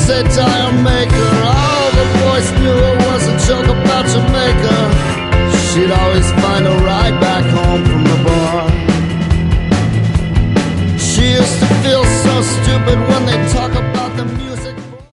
satire maker. All the boys knew it was a joke about Jamaica. She'd always